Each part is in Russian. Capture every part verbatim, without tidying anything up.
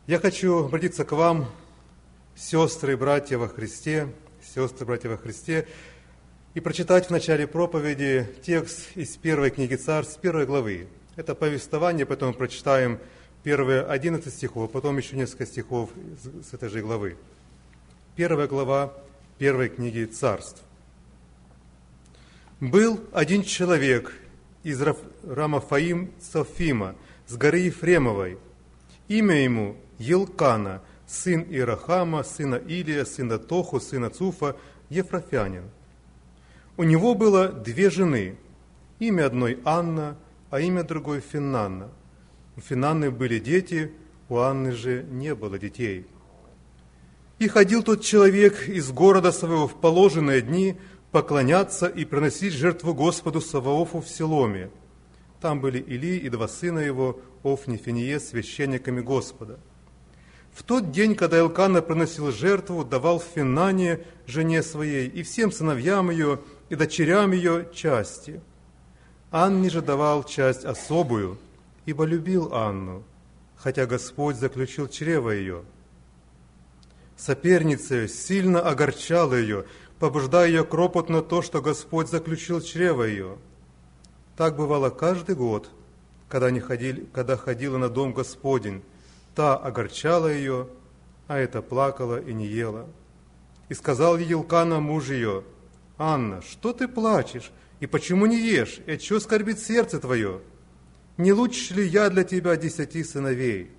Я хочу обратиться к вам, сестры и братья во Христе, сестры и братья во Христе, и прочитать в начале проповеди текст из первой книги Царств, первой главы. Это повествование, потом прочитаем первые одиннадцать стихов, потом еще несколько стихов с этой же главы. Первая глава первой книги Царств. «Был один человек из Рамафаим Софима, с горы Ефремовой. Имя ему Елкана, сын Ирахама, сына Илия, сына Тоху, сына Цуфа, ефрафянин. У него было две жены, имя одной Анна, а имя другой Финанна. У Финанны были дети, у Анны же не было детей. И ходил тот человек из города своего в положенные дни поклоняться и приносить жертву Господу Саваофу в Силоме. Там были Илий и два сына его, Офни и Финиес, священниками Господа. В тот день, когда Элкана приносил жертву, давал Финанне, жене своей, и всем сыновьям ее, и дочерям ее части. Анне же давал часть особую, ибо любил Анну, хотя Господь заключил чрево ее. Соперница сильно огорчала ее, побуждая ее к ропоту на то, что Господь заключил чрево ее. Так бывало каждый год, когда, они ходили, когда ходила на дом Господень. Та огорчала ее, а эта плакала и не ела. И сказал ей Елкана, муж ее: «Анна, что ты плачешь, и почему не ешь, и отчего скорбит сердце твое? Не лучше ли я для тебя десяти сыновей?»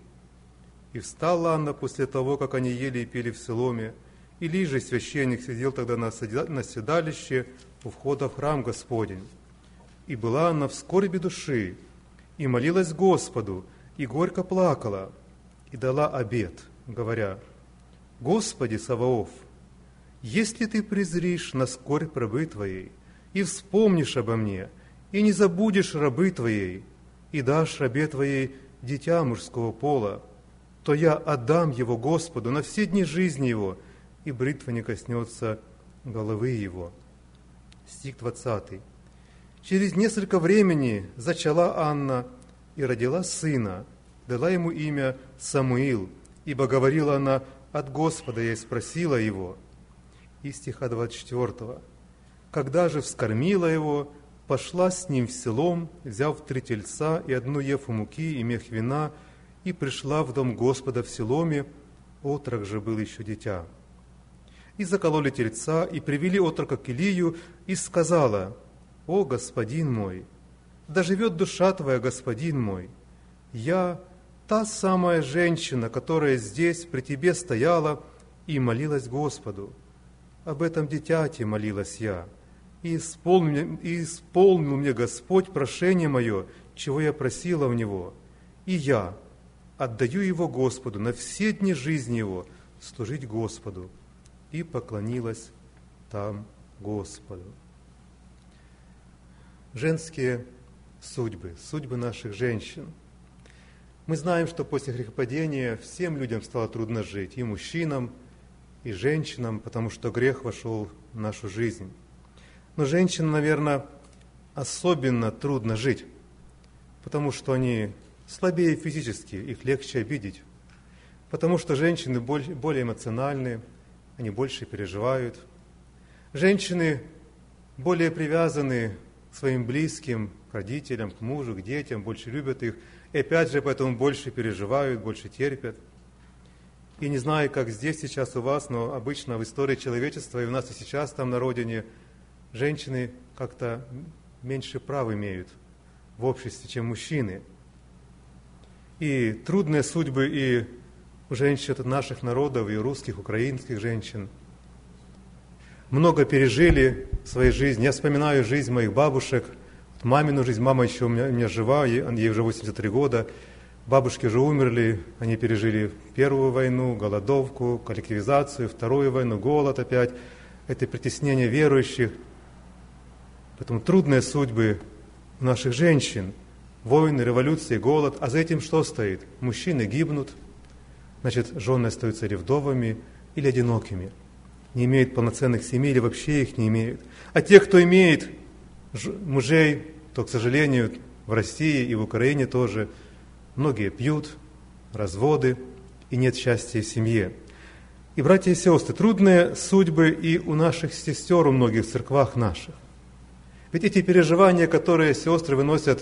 И встала Анна после того, как они ели и пили в Силоме. Илий же, священник, сидел тогда на седалище у входа в храм Господень. И была она в скорби души, и молилась Господу, и горько плакала, и дала обет, говоря: «Господи Саваоф, если ты презришь на скорбь рабы твоей, и вспомнишь обо мне, и не забудешь рабы твоей, и дашь рабе твоей дитя мужского пола, то я отдам его Господу на все дни жизни его, и бритва не коснется головы его». Стих двадцатый. «Через несколько времени зачала Анна и родила сына, дала ему имя Самуил, ибо говорила она: от Господа я и спросила его». И стиха двадцать четвёртого. «Когда же вскормила его, пошла с ним в Силом, взяв три тельца и одну ефу муки и мех вина, и пришла в дом Господа в Силоме, отрок же был еще дитя. И закололи тельца, и привели отрока к Илию, и сказала: «О, господин мой, да живет душа твоя, господин мой! Я та самая женщина, которая здесь при тебе стояла и молилась Господу. Об этом дитяти молилась я, и исполнил, и исполнил мне Господь прошение мое, чего я просила в Него, и я отдаю его Господу на все дни жизни его служить Господу». И поклонилась там Господу. Женские судьбы, судьбы наших женщин. Мы знаем, что после грехопадения всем людям стало трудно жить, и мужчинам, и женщинам, потому что грех вошел в нашу жизнь. Но женщинам, наверное, особенно трудно жить, потому что они слабее физически, их легче обидеть, потому что женщины более эмоциональны, они больше переживают. Женщины более привязаны к своим близким, к родителям, к мужу, к детям, больше любят их, и опять же поэтому больше переживают, больше терпят. И не знаю, как здесь сейчас у вас, но обычно в истории человечества, и у нас и сейчас там на родине, женщины как-то меньше прав имеют в обществе, чем мужчины. И трудные судьбы и у женщин наших народов, и у русских, украинских женщин. Много пережили в своей жизни. Я вспоминаю жизнь моих бабушек, мамину жизнь. Мама еще у меня, у меня жива, ей, ей уже восемьдесят три года. Бабушки уже умерли, они пережили Первую войну, голодовку, коллективизацию, Вторую войну, голод опять. Это притеснение верующих. Поэтому трудные судьбы наших женщин. Войны, революции, голод. А за этим что стоит? Мужчины гибнут. Значит, жены остаются или вдовами, или одинокими. Не имеют полноценных семей, или вообще их не имеют. А те, кто имеет мужей, то, к сожалению, в России и в Украине тоже многие пьют, разводы, и нет счастья в семье. И, братья и сестры, трудные судьбы и у наших сестер, у многих в церквах наших. Ведь эти переживания, которые сестры выносят,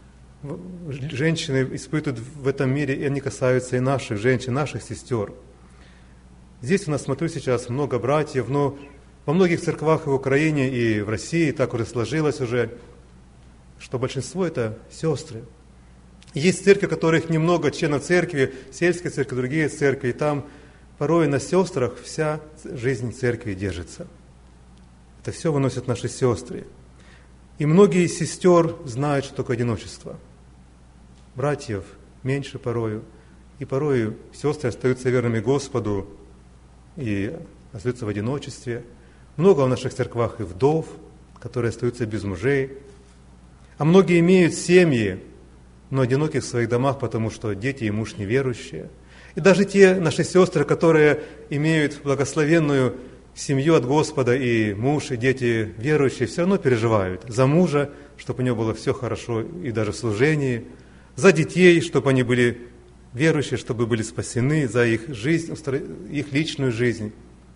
женщины испытывают в этом мире, и они касаются и наших женщин, наших сестер. Здесь у нас, смотрю, сейчас много братьев, но во многих церквах и в Украине, и в России так уже сложилось уже, что большинство это сестры. Есть церкви, у которых немного членов церкви, сельской церкви, другие церкви, и там порой на сестрах вся жизнь церкви держится. Это все выносят наши сестры. И многие из сестер знают, что такое одиночество. Братьев меньше порою, и порою сестры остаются верными Господу и остаются в одиночестве. Много в наших церквах и вдов, которые остаются без мужей. А многие имеют семьи, но одиноки в своих домах, потому что дети и муж неверующие. И даже те наши сестры, которые имеют благословенную семью от Господа, и муж, и дети верующие, все равно переживают за мужа, чтобы у него было все хорошо, и даже в служении, за детей, чтобы они были верующие, чтобы были спасены, за их жизнь, их личную жизнь.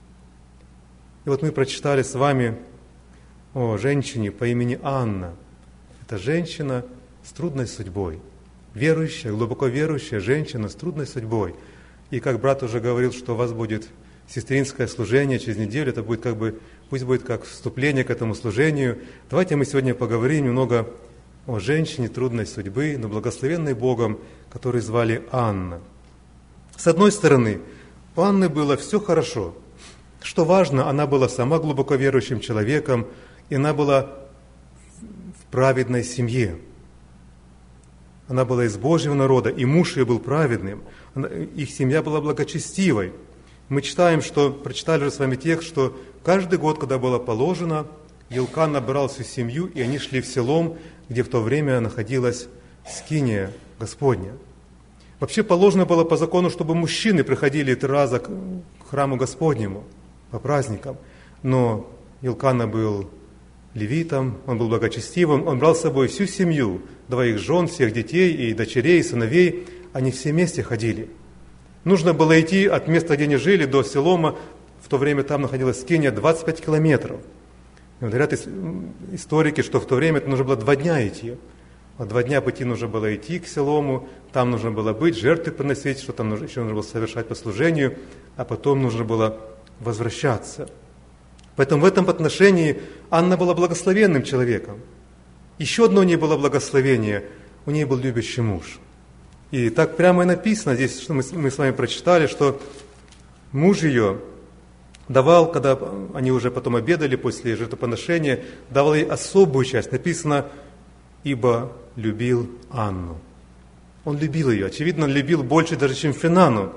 И вот мы прочитали с вами о женщине по имени Анна. Это женщина с трудной судьбой, верующая, глубоко верующая женщина с трудной судьбой. И как брат уже говорил, что у вас будет сестринское служение через неделю, это будет как бы, пусть будет как вступление к этому служению. Давайте мы сегодня поговорим немного о женщине трудной судьбы, но благословенной Богом, которую звали Анна. С одной стороны, у Анны было все хорошо. Что важно, она была сама глубоко верующим человеком, и она была в праведной семье. Она была из Божьего народа, и муж ее был праведным. Их семья была благочестивой. Мы читаем, что, прочитали же с вами текст, что каждый год, когда было положено, Елкан набрал всю семью, и они шли в селом, где в то время находилась скиния Господня. Вообще положено было по закону, чтобы мужчины приходили три раза к храму Господнему по праздникам. Но Елкана был левитом, он был благочестивым, он брал с собой всю семью, двоих жен, всех детей и дочерей, и сыновей, они все вместе ходили. Нужно было идти от места, где они жили, до Селома, в то время там находилась скиния, двадцать пять километров. И говорят историки, что в то время это нужно было два дня идти. Вот два дня пути нужно было идти к Селому, там нужно было быть, жертвы приносить, что там нужно, еще нужно было совершать по служению, а потом нужно было возвращаться. Поэтому в этом отношении Анна была благословенным человеком. Еще одно у нее было благословение, у нее был любящий муж. И так прямо и написано здесь, что мы, мы с вами прочитали, что муж ее давал, когда они уже потом обедали после жертвоприношения, давал ей особую часть. Написано, ибо любил Анну. Он любил ее. Очевидно, он любил больше даже, чем Финану.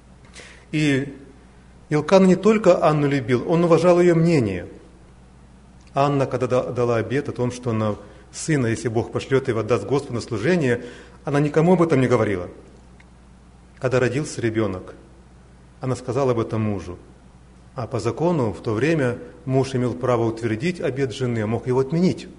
И Елкан не только Анну любил, он уважал ее мнение. Анна, когда дала обет о том, что она сына, если Бог пошлет его, отдаст Господу на служение, она никому об этом не говорила. Когда родился ребенок, она сказала об этом мужу. А по закону в то время муж имел право утвердить обет жены, а мог его отменить.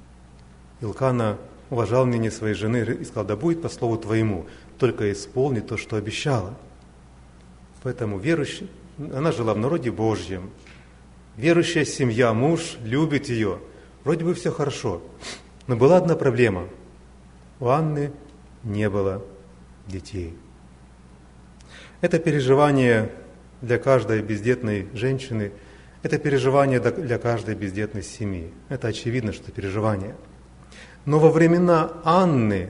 Илкана уважал мнение своей жены и сказал, да будет по слову твоему, только исполни то, что обещала. Поэтому верующий, она жила в народе Божьем. Верующая семья, муж любит ее. Вроде бы все хорошо. Но была одна проблема. У Анны не было детей. Это переживание для каждой бездетной женщины, это переживание для каждой бездетной семьи. Это очевидно, что переживание. Но во времена Анны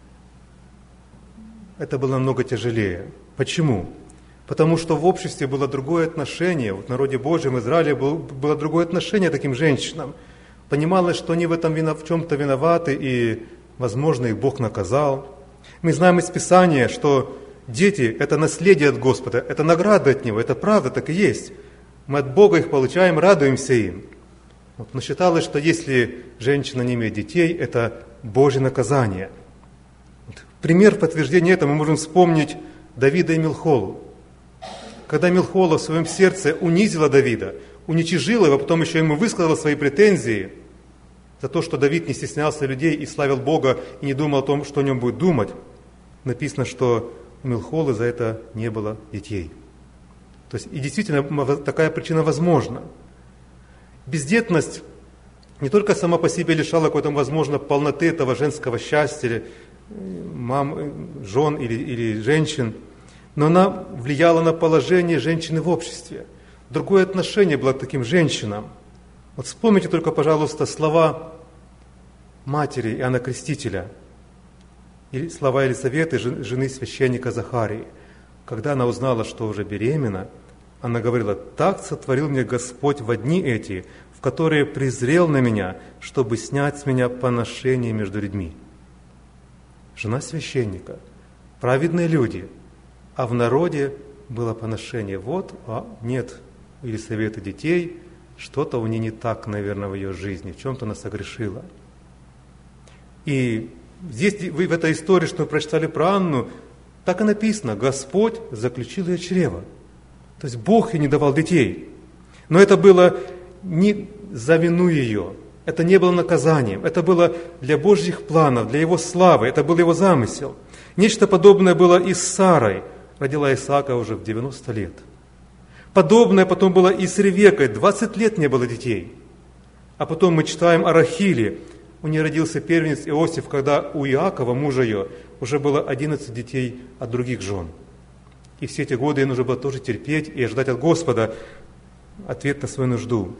это было намного тяжелее. Почему? Потому что в обществе было другое отношение, в народе Божьем, в Израиле было другое отношение к таким женщинам. Понималось, что они в этом в чем-то виноваты, и, возможно, их Бог наказал. Мы знаем из Писания, что дети – это наследие от Господа, это награда от Него, это правда, так и есть. Мы от Бога их получаем, радуемся им. Вот, но считалось, что если женщина не имеет детей, это Божье наказание. Вот, пример подтверждения этого мы можем вспомнить Давида и Милхолу. Когда Милхола в своем сердце унизила Давида, уничижила его, потом еще ему высказала свои претензии за то, что Давид не стеснялся людей и славил Бога, и не думал о том, что о нем будет думать. Написано, что у Милхолы за это не было детей. То есть и действительно такая причина возможна. Бездетность не только сама по себе лишала какой-то, возможно, полноты этого женского счастья, мам, жен или, или женщин, но она влияла на положение женщины в обществе. Другое отношение было к таким женщинам. Вот вспомните только, пожалуйста, слова матери Иоанна Крестителя, или слова Елисаветы, жены священника Захарии. Когда она узнала, что уже беременна, она говорила: «Так сотворил мне Господь во дни эти, в которые презрел на меня, чтобы снять с меня поношение между людьми». Жена священника, праведные люди, а в народе было поношение. Вот, а нет у Елисаветы детей, что-то у нее не так, наверное, в ее жизни, в чем-то она согрешила. И здесь, вы в этой истории, что мы прочитали про Анну, так и написано: Господь заключил ее чрево. То есть Бог ей не давал детей. Но это было не за вину ее, это не было наказанием, это было для Божьих планов, для Его славы, это был Его замысел. Нечто подобное было и с Сарой, родила Исаака уже в девяносто лет. Подобное потом было и с Ревекой, двадцать лет не было детей. А потом мы читаем о Рахиле, у нее родился первенец Иосиф, когда у Иакова, мужа ее, уже было одиннадцать детей от других жен. И все эти годы ей нужно было тоже терпеть и ждать от Господа ответ на свою нужду.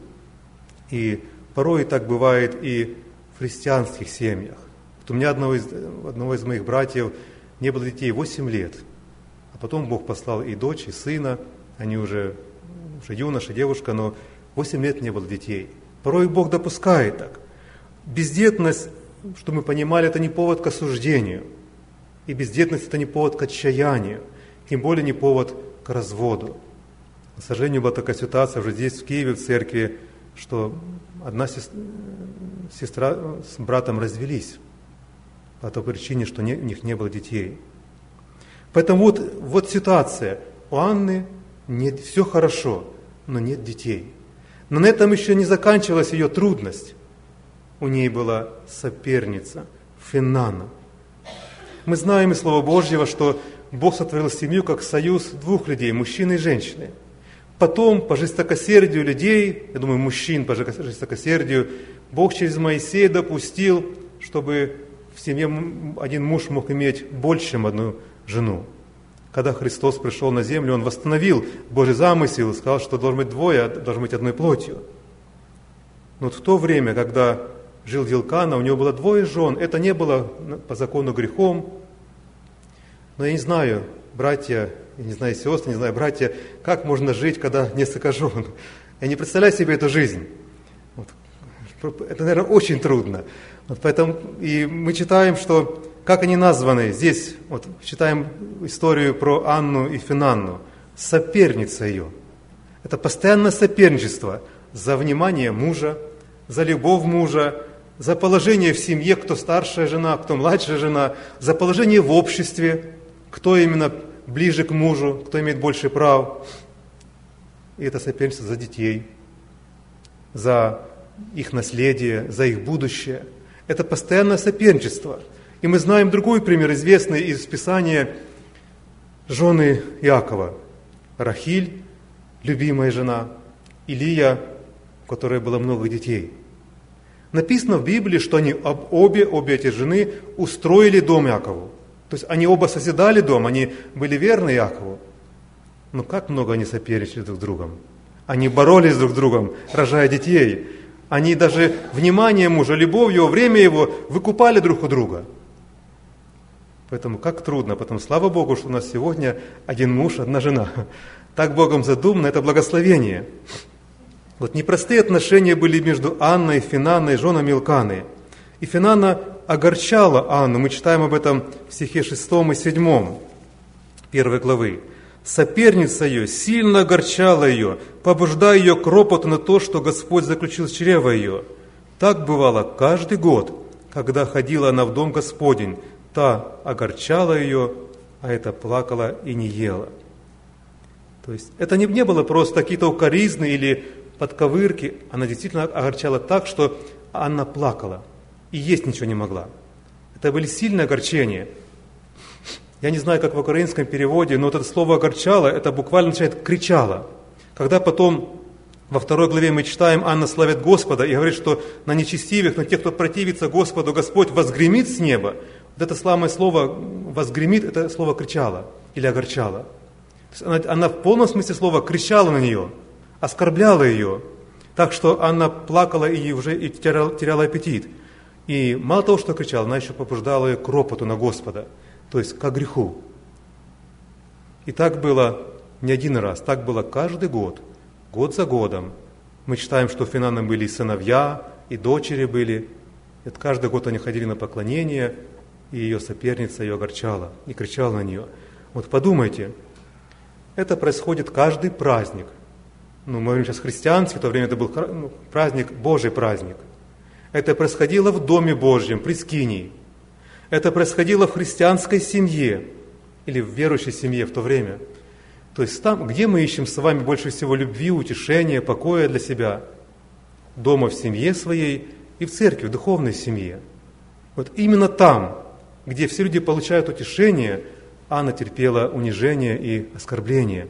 И порой так бывает и в христианских семьях. Вот у меня одного из, одного из моих братьев не было детей восемь лет, а потом Бог послал и дочь, и сына, они уже, уже юноша, девушка, но восемь лет не было детей. Порой Бог допускает так. Бездетность, что мы понимали, это не повод к осуждению. И бездетность это не повод к отчаянию, тем более не повод к разводу. К сожалению, была такая ситуация уже здесь, в Киеве, в церкви, что одна сестра с братом развелись по той причине, что не, у них не было детей. Поэтому вот, вот ситуация. У Анны нет, все хорошо, но нет детей. Но на этом еще не заканчивалась ее трудность. У ней была соперница Финанна. Мы знаем из Слова Божьего, что Бог сотворил семью как союз двух людей, мужчины и женщины. Потом, по жестокосердию людей, я думаю, мужчин по жестокосердию, Бог через Моисея допустил, чтобы в семье один муж мог иметь больше, чем одну жену. Когда Христос пришел на землю, Он восстановил Божий замысел и сказал, что должно быть двое, а должно быть одной плотью. Но вот в то время, когда жил Елкана, у него было двое жен, это не было по закону грехом. Но я не знаю, братья, я не знаю, сестры, не знаю, братья, как можно жить, когда несколько жен. Я не представляю себе эту жизнь. Вот. Это, наверное, очень трудно. Вот поэтому и мы читаем, что как они названы. Здесь вот, читаем историю про Анну и Финанну. Соперница ее. Это постоянное соперничество за внимание мужа, за любовь мужа, за положение в семье, кто старшая жена, кто младшая жена, за положение в обществе, кто именно ближе к мужу, кто имеет больше прав. И это соперничество за детей, за их наследие, за их будущее. Это постоянное соперничество. И мы знаем другой пример, известный из Писания, жены Иакова. Рахиль, любимая жена, Илия, у которой было много детей. Написано в Библии, что они обе, обе эти жены устроили дом Иакову. То есть они оба созидали дом, они были верны Иакову. Но как много они соперничали друг с другом. Они боролись друг с другом, рожая детей. Они даже внимание мужа, любовь его, время его выкупали друг у друга. Поэтому как трудно. Поэтому слава Богу, что у нас сегодня один муж, одна жена. Так Богом задумано, это благословение. Вот непростые отношения были между Анной и Финанной, женами Илканы. И Финанна огорчала Анну. Мы читаем об этом в стихе шестом и седьмом первой главы. Соперница ее сильно огорчала ее, побуждая ее к ропоту на то, что Господь заключил чрево ее. Так бывало каждый год, когда ходила она в дом Господень. Та огорчала ее, а эта плакала и не ела. То есть это не, не было просто какие-то укоризны или подковырки. Она действительно огорчала так, что Анна плакала и есть ничего не могла. Это были сильные огорчения. Я не знаю, как в украинском переводе, но вот это слово «огорчало» это буквально означает «кричало». Когда потом во второй главе мы читаем, Анна славит Господа и говорит, что на нечестивых, на тех, кто противится Господу, Господь возгремит с неба. Вот это самое слово «возгремит» это слово «кричало» или «огорчало». Она, она в полном смысле слова кричала на нее, оскорбляла ее, так что Анна плакала и уже и теряла, теряла аппетит. И мало того, что кричала, она еще побуждала ее к ропоту на Господа, то есть к греху. И так было не один раз, так было каждый год, год за годом. Мы читаем, что у Финана были и сыновья, и дочери были. И каждый год они ходили на поклонение, и ее соперница ее огорчала и кричала на нее. Вот подумайте, это происходит каждый праздник. Ну, мы говорим сейчас христианский, в то время это был праздник, Божий праздник. Это происходило в Доме Божьем, при скинии. Это происходило в христианской семье или в верующей семье в то время. То есть там, где мы ищем с вами больше всего любви, утешения, покоя для себя? Дома в семье своей и в церкви, в духовной семье. Вот именно там, где все люди получают утешение, Анна терпела унижение и оскорбление.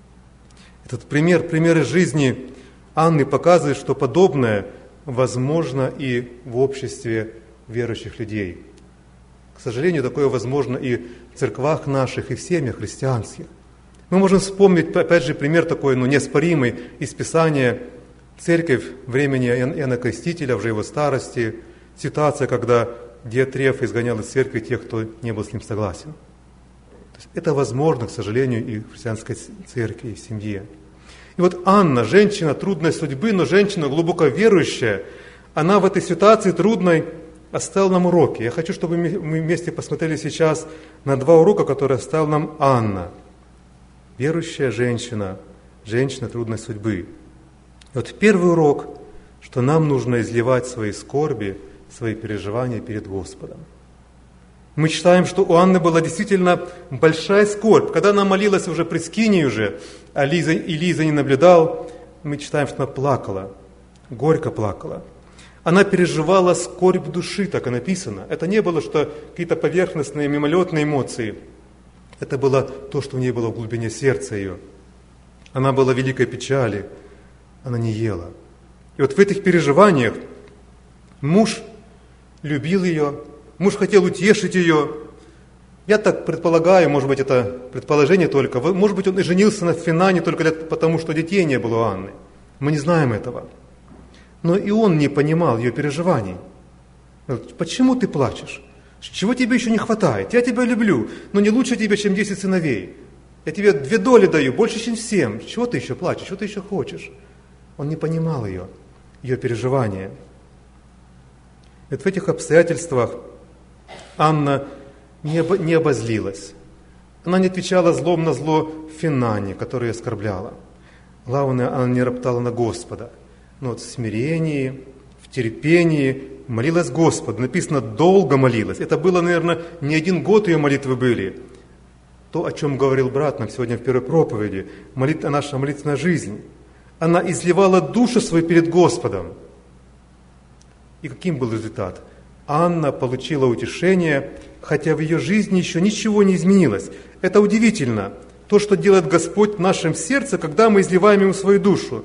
Этот пример, пример из жизни Анны показывает, что подобное возможно и в обществе верующих людей. К сожалению, такое возможно и в церквах наших, и в семьях христианских. Мы можем вспомнить, опять же, пример такой, ну, неоспоримый из Писания. Церковь времени Иоанна Крестителя, уже его старости, ситуация, когда Диотреф изгонял из церкви тех, кто не был с ним согласен. То есть это возможно, к сожалению, и в христианской церкви, и в семье. И вот Анна, женщина трудной судьбы, но женщина глубоко верующая, она в этой ситуации трудной оставила нам уроки. Я хочу, чтобы мы вместе посмотрели сейчас на два урока, которые оставила нам Анна. Верующая женщина, женщина трудной судьбы. И вот первый урок, что нам нужно изливать свои скорби, свои переживания перед Господом. Мы читаем, что у Анны была действительно большая скорбь. Когда она молилась уже при скинии уже, а Лиза, и Лиза не наблюдал, мы читаем, что она плакала, горько плакала. Она переживала скорбь души, так и написано. Это не было, что какие-то поверхностные, мимолетные эмоции. Это было то, что в ней было в глубине сердца ее. Она была в великой печали, она не ела. И вот в этих переживаниях муж любил ее, муж хотел утешить ее. Я так предполагаю, может быть, это предположение только, может быть, он и женился на Финане только потому, что детей не было у Анны. Мы не знаем этого. Но и он не понимал ее переживаний. Почему ты плачешь? Чего тебе еще не хватает? Я тебя люблю, но не лучше тебе, чем десять сыновей. Я тебе две доли даю, больше, чем всем. Чего ты еще плачешь? Чего ты еще хочешь? Он не понимал ее, ее переживания. Вот в этих обстоятельствах Анна не, об, не обозлилась. Она не отвечала злом на зло Финане, которое оскорбляла. Главное, она не роптала на Господа. Но вот в смирении, в терпении молилась Господу. Написано, долго молилась. Это было, наверное, не один год ее молитвы были. То, о чем говорил брат нам сегодня в первой проповеди, молитва, наша молитвенная жизнь. Она изливала душу свою перед Господом. И каким был результат? Анна получила утешение, хотя в ее жизни еще ничего не изменилось. Это удивительно. То, что делает Господь в нашем сердце, когда мы изливаем Ему свою душу.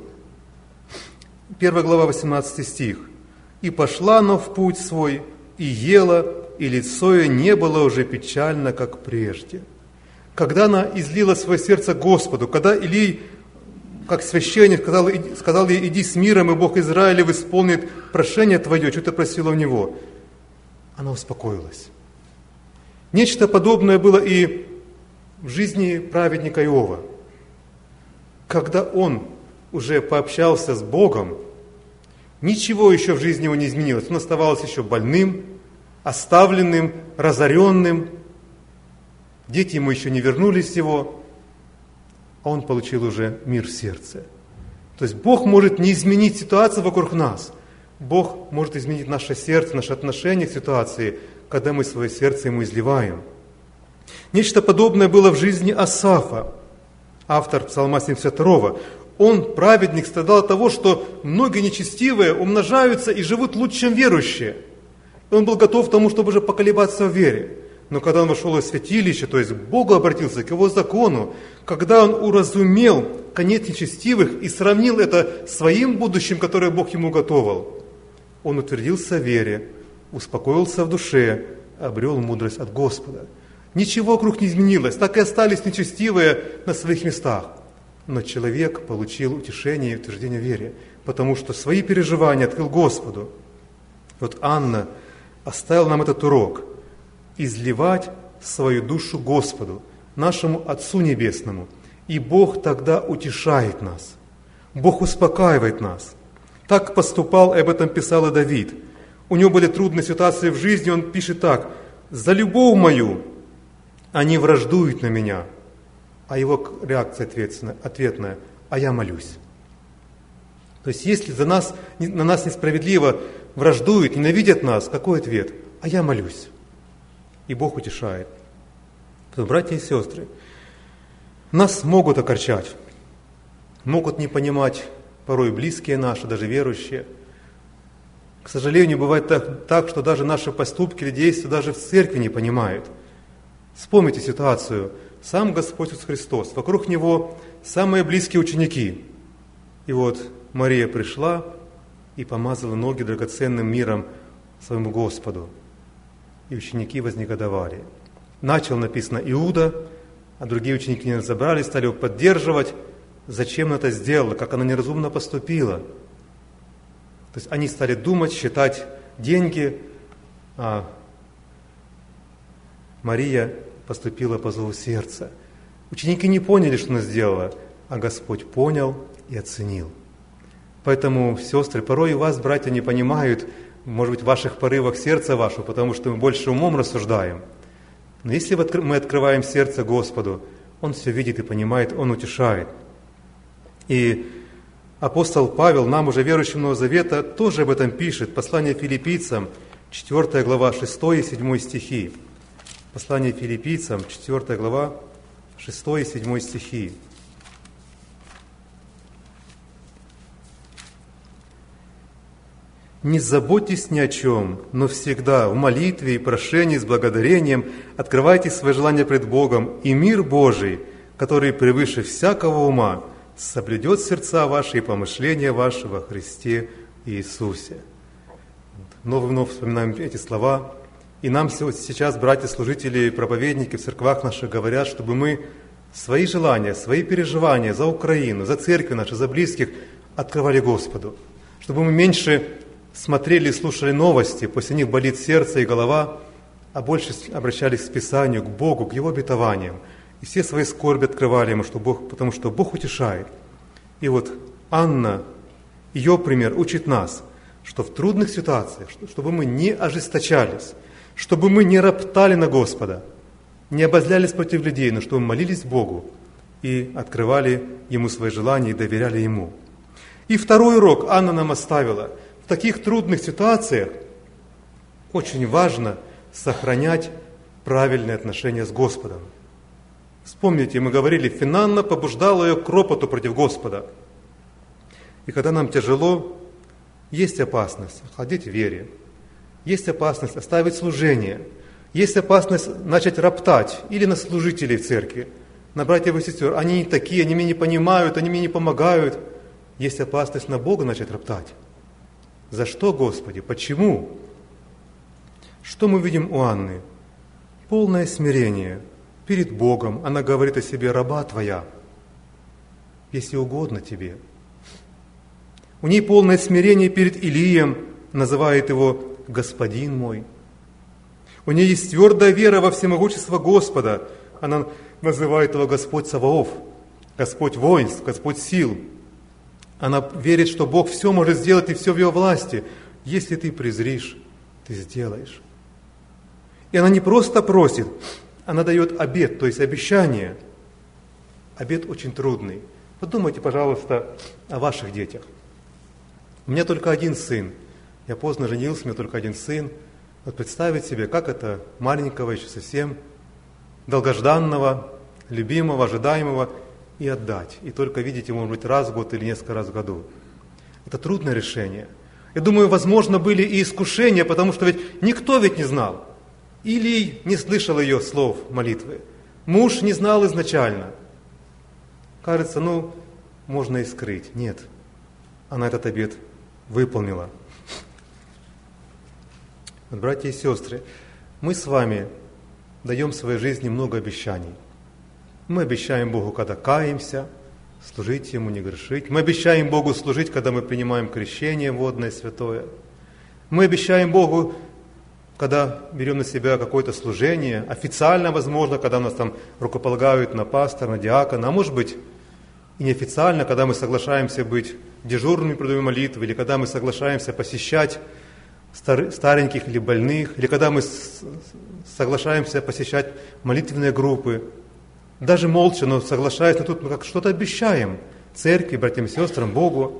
Первая глава, восемнадцатый стих. «И пошла она в путь свой, и ела, и лицо ее не было уже печально, как прежде». Когда она излила свое сердце Господу, когда Илий, как священник, сказал, сказал ей, иди с миром, и Бог Израилев исполнит прошение твое, что ты просила у него, она успокоилась. Нечто подобное было и в жизни праведника Иова. Когда он уже пообщался с Богом, ничего еще в жизни его не изменилось. Он оставался еще больным, оставленным, разоренным. Дети ему еще не вернулись его, а он получил уже мир в сердце. То есть Бог может не изменить ситуацию вокруг нас. Бог может изменить наше сердце, наше отношение к ситуации, когда мы свое сердце Ему изливаем. Нечто подобное было в жизни Асафа, автор Псалма семьдесят второго. Он, праведник, страдал от того, что многие нечестивые умножаются и живут лучше, чем верующие. И он был готов к тому, чтобы уже поколебаться в вере. Но когда он вошел в святилище, то есть к Богу обратился, к его закону, когда он уразумел конец нечестивых и сравнил это с своим будущим, которое Бог ему готовил, он утвердился в вере, успокоился в душе, обрел мудрость от Господа. Ничего вокруг не изменилось, так и остались нечестивые на своих местах. Но человек получил утешение и утверждение в вере, потому что свои переживания открыл Господу. Вот Анна оставила нам этот урок – изливать свою душу Господу, нашему Отцу Небесному. И Бог тогда утешает нас. Бог успокаивает нас. Так поступал, и об этом писал и Давид. У него были трудные ситуации в жизни, он пишет так: «За любовь мою они враждуют на меня». А его реакция ответственная, ответная: «А я молюсь». То есть, если за нас, на нас несправедливо враждуют, ненавидят нас, какой ответ? «А я молюсь». И Бог утешает. Поэтому, братья и сестры, нас могут окорчать, могут не понимать порой близкие наши, даже верующие. К сожалению, бывает так, так, что даже наши поступки или действия даже в церкви не понимают. Вспомните ситуацию. Сам Господь Иисус Христос, вокруг Него самые близкие ученики. И вот Мария пришла и помазала ноги драгоценным миром своему Господу. И ученики вознегодовали. Начал, написано, Иуда, а другие ученики не разобрались, стали его поддерживать. Зачем она это сделала, как она неразумно поступила. То есть они стали думать, считать деньги, а Мария поступила по зову сердца. Ученики не поняли, что она сделала, а Господь понял и оценил. Поэтому, сестры, порой и вас, братья, не понимают, может быть, в ваших порывах сердца вашего, потому что мы больше умом рассуждаем. Но если мы открываем сердце Господу, Он все видит и понимает, Он утешает. И апостол Павел, нам уже верующим Нового Завета, тоже об этом пишет. Послание Филиппийцам, четвёртая глава, шестой и седьмой стихи. Послание Филиппийцам, четвёртая глава, шестой и седьмой стихи. «Не заботьтесь ни о чем, но всегда в молитве и прошении с благодарением открывайте свои желания пред Богом, и мир Божий, который превыше всякого ума, соблюдет сердца ваши и помышления ваши во Христе Иисусе». Вновь и вновь вспоминаем эти слова. И нам сейчас, братья-служители и проповедники в церквах наших говорят, чтобы мы свои желания, свои переживания за Украину, за церковь нашу, за близких открывали Господу. Чтобы мы меньше смотрели и слушали новости, после них болит сердце и голова, а больше обращались к Писанию, к Богу, к Его обетованиям. И все свои скорби открывали Ему, что Бог, потому что Бог утешает. И вот Анна, ее пример учит нас, что в трудных ситуациях, чтобы мы не ожесточались, чтобы мы не роптали на Господа, не обозлялись против людей, но чтобы мы молились Богу и открывали Ему свои желания и доверяли Ему. И второй урок Анна нам оставила. В таких трудных ситуациях очень важно сохранять правильные отношения с Господом. Вспомните, мы говорили, Финанна побуждала ее к ропоту против Господа. И когда нам тяжело, есть опасность ходить в вере, есть опасность оставить служение, есть опасность начать роптать или на служителей в церкви, на братьев и сестер. Они не такие, они меня не понимают, они мне не помогают. Есть опасность на Бога начать роптать. За что, Господи? Почему? Что мы видим у Анны? Полное смирение перед Богом. Она говорит о себе: раба Твоя, если угодно Тебе. У ней полное смирение перед Илием, называет его Господин мой. У нее есть твердая вера во всемогущество Господа. Она называет его Господь Саваоф, Господь воинств, Господь сил. Она верит, что Бог все может сделать и все в Его власти. Если ты презришь, ты сделаешь. И она не просто просит, она дает обет, то есть обещание. Обет очень трудный. Подумайте, пожалуйста, о ваших детях. У меня только один сын. Я поздно женился, у меня только один сын. Вот представить себе, как это маленького, еще совсем долгожданного, любимого, ожидаемого, и отдать. И только видеть его, может быть, раз в год или несколько раз в году. Это трудное решение. Я думаю, возможно, были и искушения, потому что ведь никто ведь не знал. Илий не слышал ее слов молитвы. Муж не знал изначально. Кажется, ну, можно и скрыть. Нет, она этот обет выполнила. Вот, братья и сестры, мы с вами даем в своей жизни много обещаний. Мы обещаем Богу, когда каемся, служить Ему, не грешить. Мы обещаем Богу служить, когда мы принимаем крещение водное, святое. Мы обещаем Богу, когда берем на себя какое-то служение, официально, возможно, когда нас там рукополагают на пастора, на диакона, а может быть и неофициально, когда мы соглашаемся быть дежурными при доме молитвы, или когда мы соглашаемся посещать стар- стареньких или больных, или когда мы с- соглашаемся посещать молитвенные группы. Даже молча, но соглашаясь, но тут мы как что-то обещаем церкви, братьям и сестрам, Богу.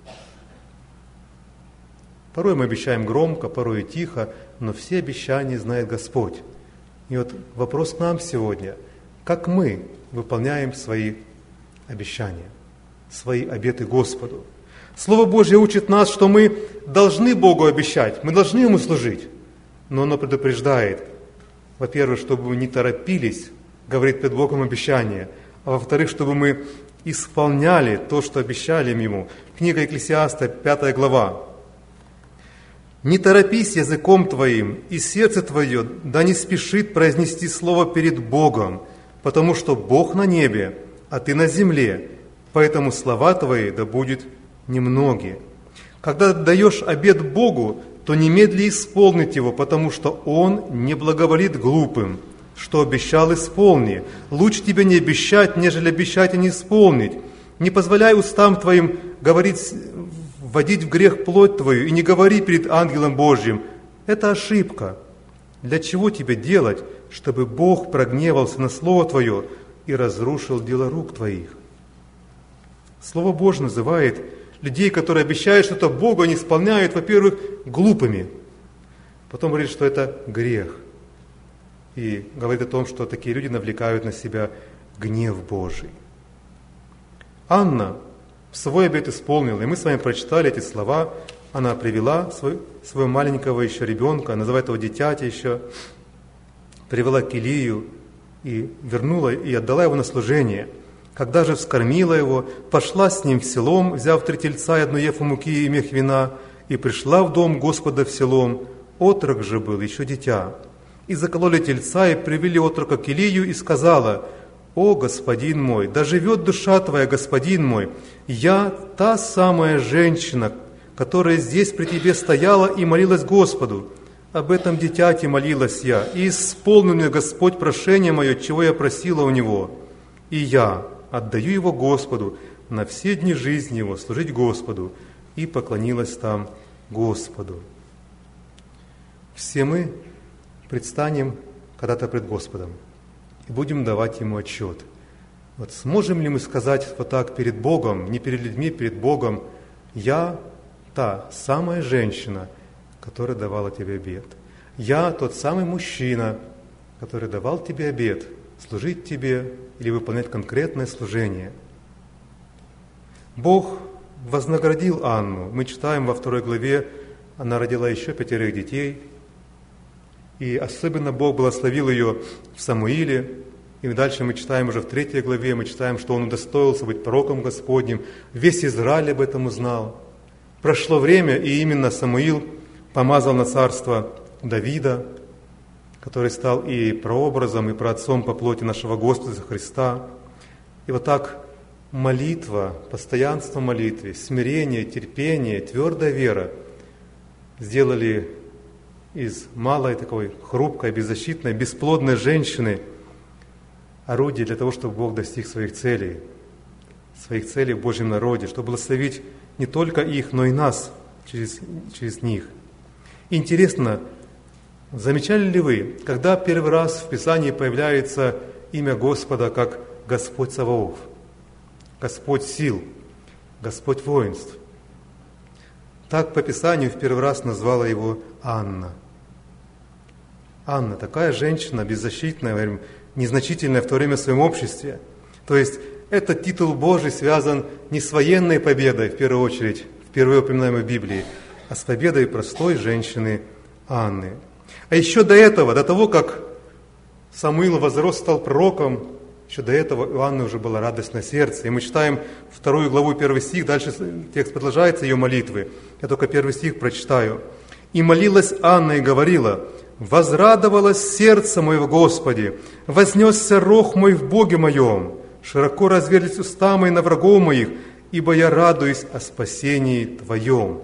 Порой мы обещаем громко, порой и тихо, но все обещания знает Господь. И вот вопрос к нам сегодня: как мы выполняем свои обещания, свои обеты Господу? Слово Божье учит нас, что мы должны Богу обещать, мы должны Ему служить. Но оно предупреждает, во-первых, чтобы мы не торопились говорить пред Богом обещания, а во-вторых, чтобы мы исполняли то, что обещали Ему. Книга Екклесиаста, пятая глава. «Не торопись языком твоим, и сердце твое да не спешит произнести слово перед Богом, потому что Бог на небе, а ты на земле, поэтому слова твои да будут немногие». Когда даешь обет Богу, то немедли исполнить его, потому что Он не благоволит глупым. Что обещал, исполни. Лучше тебе не обещать, нежели обещать и не исполнить. Не позволяй устам твоим говорить, вводить в грех плоть твою, и не говори перед ангелом Божьим. Это ошибка. Для чего тебе делать, чтобы Бог прогневался на слово твое и разрушил дело рук твоих? Слово Божье называет людей, которые обещают что-то Богу, они исполняют, во-первых, глупыми. Потом говорит, что это грех. И говорит о том, что такие люди навлекают на себя гнев Божий. Анна свой обет исполнила, и мы с вами прочитали эти слова. Она привела свой, своего маленького еще ребенка, называет его дитяти еще, привела к Илию и вернула, и отдала его на служение. Когда же вскормила его, пошла с ним в селом, взяв три тельца и одну ефу муки и мех вина, и пришла в дом Господа в селом. Отрок же был еще дитя. И закололи тельца, и привели отрока к Илию, и сказала: «О, господин мой, да живет душа твоя, господин мой, я та самая женщина, которая здесь при тебе стояла и молилась Господу. Об этом дитяти молилась я, и исполнил мне Господь прошение мое, чего я просила у Него. И я отдаю его Господу на все дни жизни его, служить Господу». И поклонилась там Господу. Все мы предстанем когда-то пред Господом и будем давать Ему отчет. Вот сможем ли мы сказать вот так перед Богом, не перед людьми, перед Богом: «Я та самая женщина, которая давала тебе обет. Я тот самый мужчина, который давал тебе обет служить тебе или выполнять конкретное служение». Бог вознаградил Анну. Мы читаем во второй главе, она родила еще пятерых детей. И особенно Бог благословил ее в Самуиле. И дальше мы читаем уже в третьей главе, мы читаем, что он удостоился быть пророком Господним. Весь Израиль об этом узнал. Прошло время, и именно Самуил помазал на царство Давида, который стал и прообразом, и праотцом по плоти нашего Господа Христа. И вот так молитва, постоянство в молитве, смирение, терпение, твердая вера сделали из малой такой хрупкой, беззащитной, бесплодной женщины орудие для того, чтобы Бог достиг своих целей, своих целей в Божьем народе, чтобы благословить не только их, но и нас через, через них. Интересно, замечали ли вы, когда первый раз в Писании появляется имя Господа как Господь Саваоф, Господь сил, Господь воинств? Так по Писанию в первый раз назвала его Анна. Анна, такая женщина беззащитная, незначительная в то время в своем обществе. То есть этот титул Божий связан не с военной победой, в первую очередь, впервые упоминаемой в Библии, а с победой простой женщины Анны. А еще до этого, до того, как Самуил возрос, стал пророком, еще до этого у Анны уже была радость на сердце. И мы читаем вторую главу, первый стих, дальше текст продолжается ее молитвы. Я только первый стих прочитаю. «И молилась Анна и говорила: возрадовалось сердце мое в Господе, вознесся рог мой в Боге моем, широко разверзлись уста мои на врагов моих, ибо я радуюсь о спасении Твоем».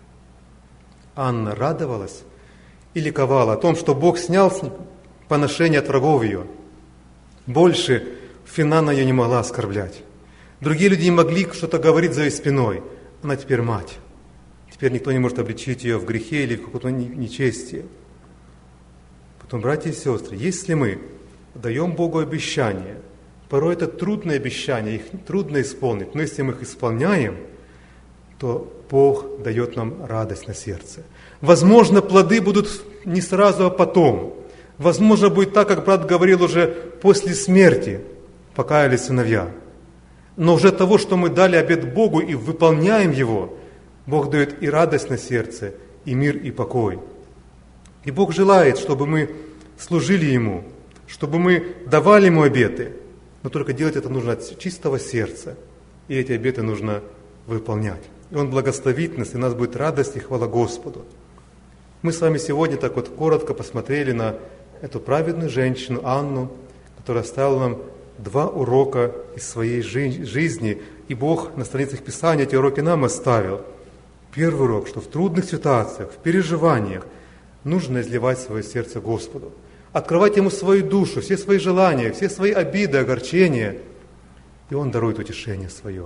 Анна радовалась и ликовала о том, что Бог снял с поношение от врагов ее. Больше Финанна ее не могла оскорблять. Другие люди не могли что-то говорить за ее спиной. Она теперь мать. Теперь никто не может обличить ее в грехе или в каком-то нечестии. Потом, братья и сестры, если мы даем Богу обещания, порой это трудные обещания, их трудно исполнить, но если мы их исполняем, то Бог дает нам радость на сердце. Возможно, плоды будут не сразу, а потом. Возможно, будет так, как брат говорил, уже после смерти покаялись сыновья. Но уже того, что мы дали обет Богу и выполняем его, Бог дает и радость на сердце, и мир, и покой. И Бог желает, чтобы мы служили Ему, чтобы мы давали Ему обеты, но только делать это нужно от чистого сердца, и эти обеты нужно выполнять. И Он благословит нас, и у нас будет радость и хвала Господу. Мы с вами сегодня так вот коротко посмотрели на эту праведную женщину Анну, которая оставила нам два урока из своей жизни, и Бог на страницах Писания эти уроки нам оставил. Первый урок, что в трудных ситуациях, в переживаниях нужно изливать свое сердце Господу, открывать Ему свою душу, все свои желания, все свои обиды, огорчения, и Он дарует утешение свое.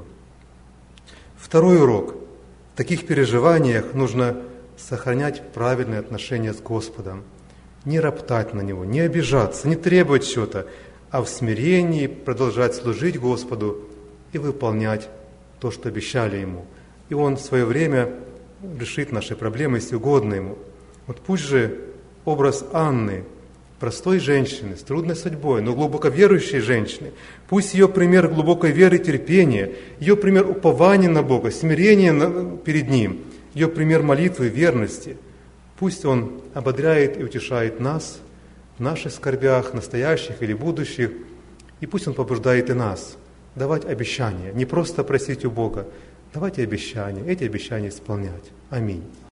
Второй урок. В таких переживаниях нужно сохранять правильные отношения с Господом, не роптать на Него, не обижаться, не требовать чего-то, а в смирении продолжать служить Господу и выполнять то, что обещали Ему. И Он в свое время решит наши проблемы, если угодно Ему. Вот пусть же образ Анны, простой женщины, с трудной судьбой, но глубоко верующей женщины, пусть ее пример глубокой веры и терпения, ее пример упования на Бога, смирения перед Ним, ее пример молитвы и верности, пусть он ободряет и утешает нас в наших скорбях, настоящих или будущих, и пусть он побуждает и нас давать обещания, не просто просить у Бога, давайте обещания, эти обещания исполнять. Аминь.